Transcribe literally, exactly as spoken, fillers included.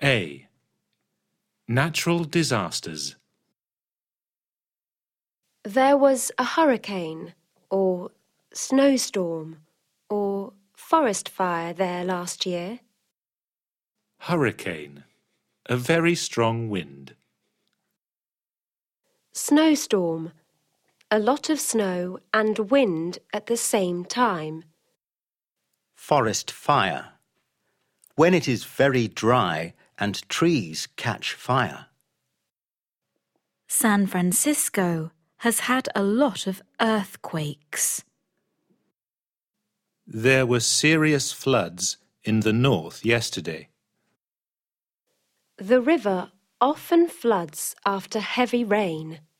A. Natural disasters. There was a hurricane, or snowstorm, or forest fire there last year. Hurricane. A very strong wind. Snowstorm. A lot of snow and wind at the same time. Forest fire. When it is very dry and trees catch fire. San Francisco has had a lot of earthquakes. There were serious floods in the north yesterday. The river often floods after heavy rain.